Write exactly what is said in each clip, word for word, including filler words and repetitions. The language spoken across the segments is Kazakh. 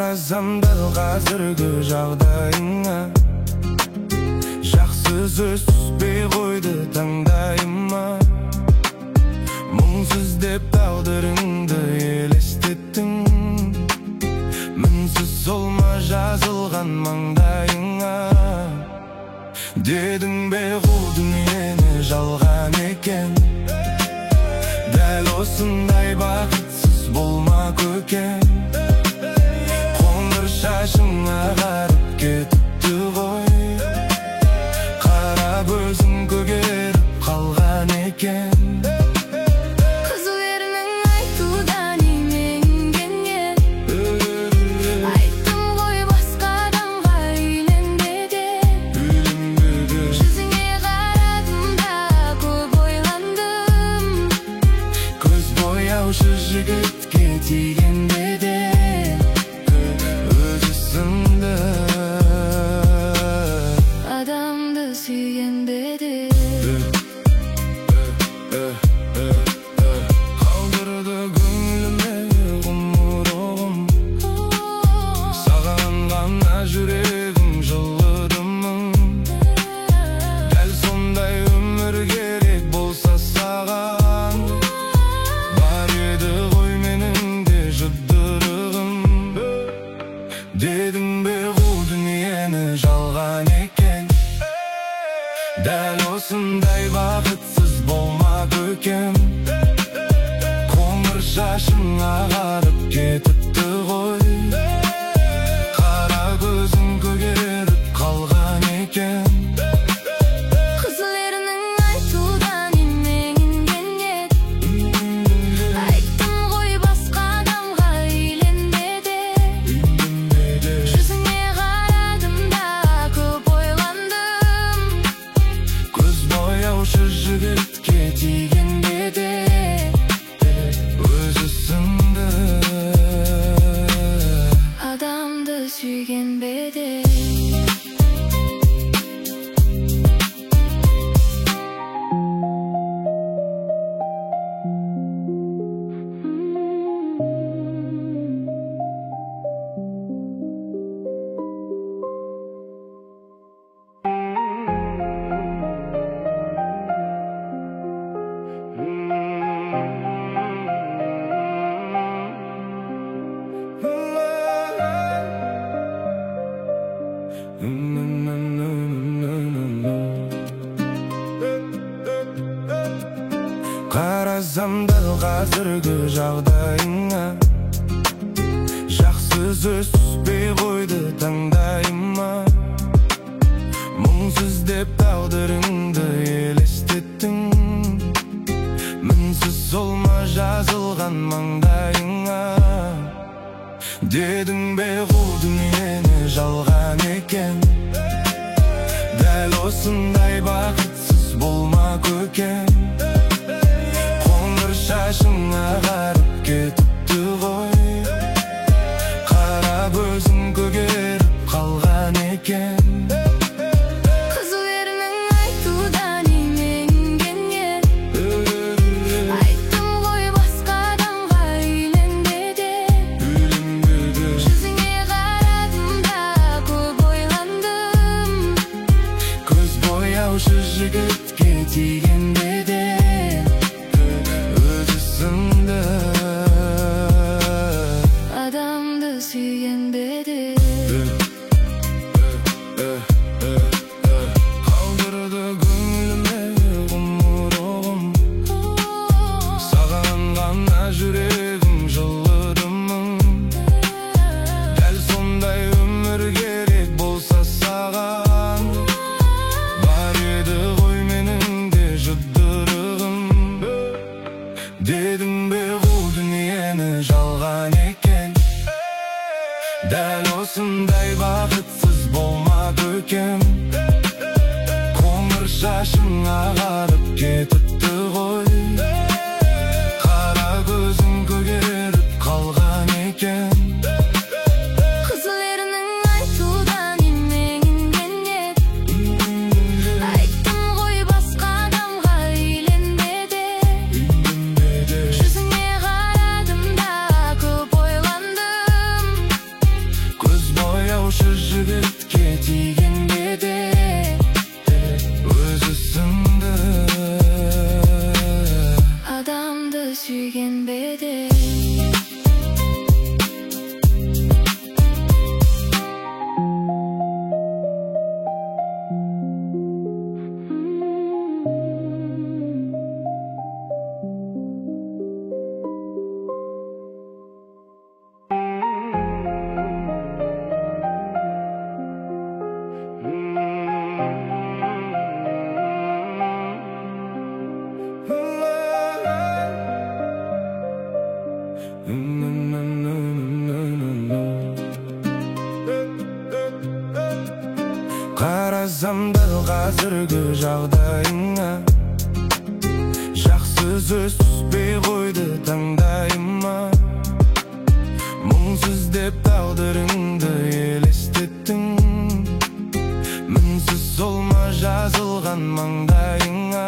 Қарасам дәл қазіргі жағдайыңа, жақсы сөз түспей қойды таңдайыма. Мұңсыз деп тағдырыңды елестеттің, мінсіз солма жазылған маңдайыңа. Дедің бе бұл дүниені жалған екен, дәл осындай бақытсыз болма көкем. Қоңыр шашыңа қарып кетіпті ғой, қара көзің көгеріп қалған екен. Жігітке тигенде де өзі сынды, адамды сүйгенде де қалдырды көңіліме ғұмырым. Саған ғана жүрегім жылыды мың, дәл сондай өмір керек болса саған. Дедің бе бұл дүниені жалған екен, дәл осындай бақытсыз болма көкем. Қоңыр шашыңа қарып кетіпті ғой, қара көзің көгеріп қалған екен. Жігітке тигенде де өзі сынды, адамды сүйгенде де. Қарасам дәл қазіргі жағдайыңа, жақсы сөз түспей қойды таңдайыма. Мұңсыз деп тағдырыңды елестеттің, мінсіз солма жазылған маңдайыңа. Дедің бе бұл дүниені жалған екен, дәл осындай бақытсыз болма көкем. Қоңыр шашыңа қарып кетіпті ғой, қара көзің көгеріп қалған екен. Жігітке тигенде де өзі сынды, адамды сүйгенде де қалдырды көңіліме ғұмырым. Саған ғана жүрегім жылыды мың, дәл сондай өмір керек болса саған. Дедің бе бұл дүниені жалған екен, дәл осындай бақытсыз болма көкем. Қоңыр шашыңа қарып кетіпті ғой, қара көзің көгеріп қалған екен. Адамды сүйген бедел. Қарасам дәл қазіргі жағдайыңа, жақсы сөз түспей қойды таңдайыма. Мұңсыз деп тағдырыңды елестеттің, мінсіз сол ма жазылған маңдайыңа.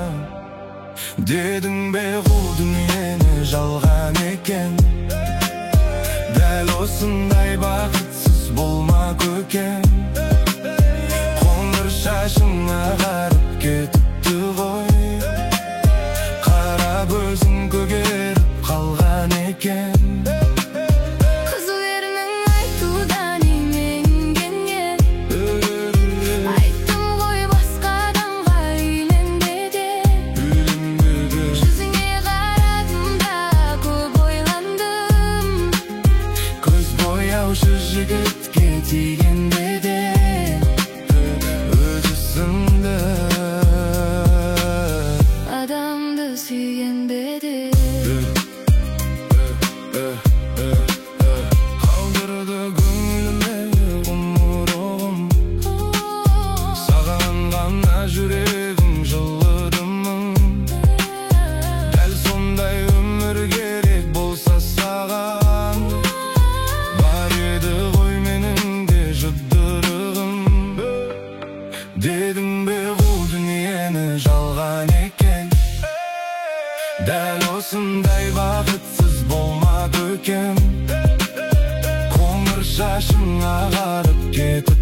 Дедің бе бұл дүниені жалған екен, дәл осындай бақытсыз болма көкем. Шашың ағарып кетіпті ғой, қара көзің көгеріп қалған екен. Қызыл ернің айтудан именгенге, айттым ғой басқа адамға үйленбе де. Жүзіңе қарадым да көп ойландым, көз бояушы жігітке тигенде де адамды сүйген бедел. Қалдырды көңіліме ғұмырым, саған ғана жүрегім жылыдым. Дәл сондай өмір керек болса саған, бар еді ғой менің де жұдырығым. Дедің бе бұл дүниені жалған екен, дәл осындай бақытсыз болма көкем. Қоңыр шашың ағарып кетіп